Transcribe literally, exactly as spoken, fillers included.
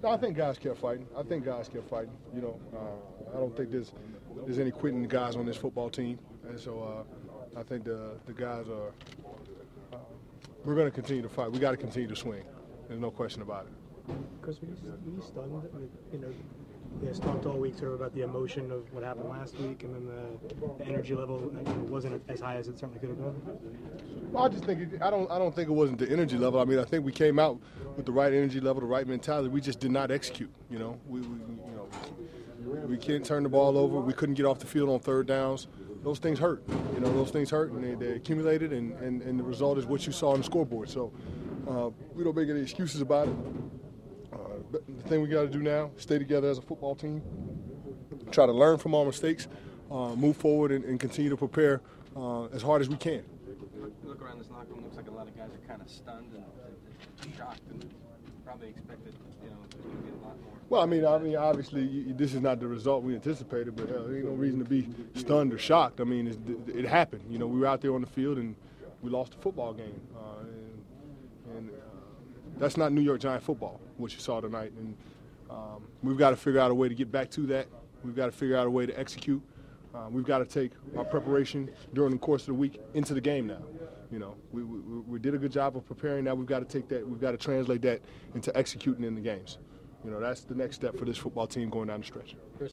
No, I think guys kept fighting. I think guys kept fighting. You know, uh, I don't think there's there's any quitting guys on this football team, and so uh, I think the the guys are. Uh, we're going to continue to fight. We got to continue to swing. There's no question about it. Chris, were you, were you stunned? You know, you guys talked all week sort of about the emotion of what happened last week, and then the, the energy level you know, wasn't as high as it certainly could have been. Well, I just think it, I don't I don't think it wasn't the energy level. I mean, I think we came out with the right energy level, the right mentality. We just did not execute. You know, we, we you know we can't turn the ball over. We couldn't get off the field on third downs. Those things hurt. You know, those things hurt, and they, they accumulated, and, and, and the result is what you saw on the scoreboard. So uh, we don't make any excuses about it. Uh, but the thing we got to do now, stay together as a football team, try to learn from our mistakes, uh, move forward, and, and continue to prepare uh, as hard as we can. You look around this locker room, looks like a lot of guys are kind of stunned and, and shocked, and probably expected, you know, there's going to be a lot more. Well, I mean, I mean, obviously, you, this is not the result we anticipated, but uh, there ain't no reason to be stunned or shocked. I mean, it's, it happened. You know, we were out there on the field and we lost the football game, uh, and, and uh, that's not New York Giant football, what you saw tonight. And um, we've got to figure out a way to get back to that. We've got to figure out a way to execute. Uh, we've got to take our preparation during the course of the week into the game now. You know, we, we, we did a good job of preparing. Now we've got to take that. We've got to translate that into executing in the games. You know, that's the next step for this football team going down the stretch.